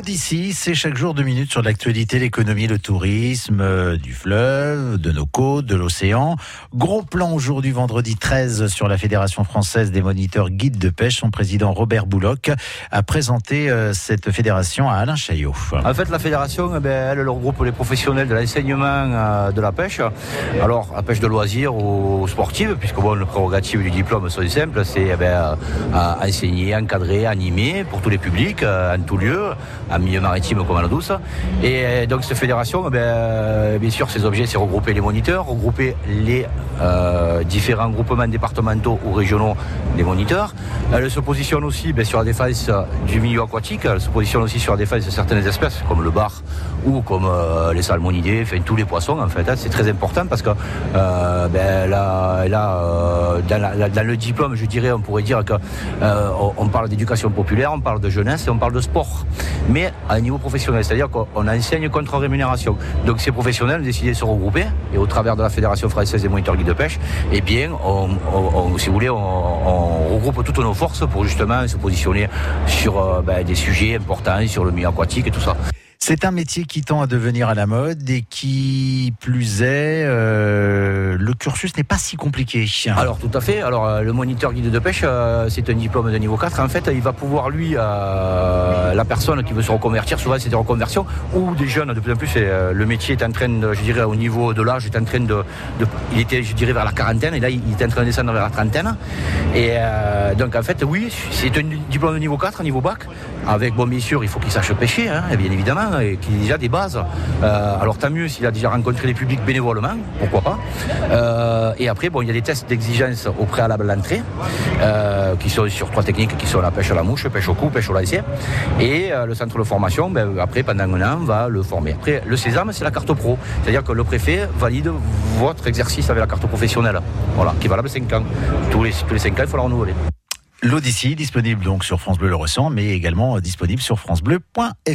L'Odyssée, c'est chaque jour 2 minutes sur l'actualité, l'économie, le tourisme, du fleuve, de nos côtes, de l'océan. Gros plan aujourd'hui, vendredi 13, sur la Fédération française des moniteurs guides de pêche. Son président Robert Bouloc a présenté cette fédération à Alain Chaillot. En fait, la fédération, elle regroupe les professionnels de l'enseignement de la pêche. Alors, la pêche de loisirs ou sportive, puisque le prérogative du diplôme sont simples, c'est enseigner, encadrer, animer pour tous les publics, en tout lieu, en milieu maritime comme à l'eau douce. Et donc cette fédération, bien sûr, ses objets, c'est regrouper les moniteurs, regrouper les différents groupements départementaux ou régionaux des moniteurs. Elle se positionne aussi sur la défense du milieu aquatique, elle se positionne aussi sur la défense de certaines espèces, comme le bar ou comme les salmonidés, enfin tous les poissons en fait. C'est très important parce que dans le diplôme, je dirais, on pourrait dire qu'on parle d'éducation populaire, on parle de jeunesse et on parle de sport, mais à un niveau professionnel, c'est-à-dire qu'on enseigne contre rémunération. Donc ces professionnels ont décidé de se regrouper et au travers de la Fédération française des moniteurs guides de pêche, si vous voulez, on regroupe toutes nos forces pour justement se positionner sur des sujets importants, sur le milieu aquatique et tout ça. C'est un métier qui tend à devenir à la mode et qui plus est, le cursus n'est pas si compliqué. Alors tout à fait, le moniteur guide de pêche, c'est un diplôme de niveau 4. En fait, il va pouvoir la personne qui veut se reconvertir, souvent c'est des reconversions, ou des jeunes, de plus en plus, le métier est en train de, je dirais au niveau de l'âge, est en train il était, je dirais, vers la quarantaine, et là il est en train de descendre vers la trentaine. Et donc en fait, oui, c'est un diplôme de niveau 4, niveau bac, avec, bien sûr, il faut qu'il sache pêcher, bien évidemment, et qu'il ait déjà des bases. Alors tant mieux s'il a déjà rencontré les publics bénévolement, pourquoi pas. Et après, il y a des tests d'exigence au préalable à l'entrée, qui sont sur 3 techniques, qui sont la pêche à la mouche, pêche au cou, pêche au lancier. Et le centre de formation, après, pendant un an, va le former. Après, le sésame, c'est la carte pro. C'est-à-dire que le préfet valide votre exercice avec la carte professionnelle, qui est valable 5 ans. Tous les 5 ans, il faut la renouveler. L'Odyssée, disponible donc sur France Bleu Le Ressent, mais également disponible sur francebleu.fr.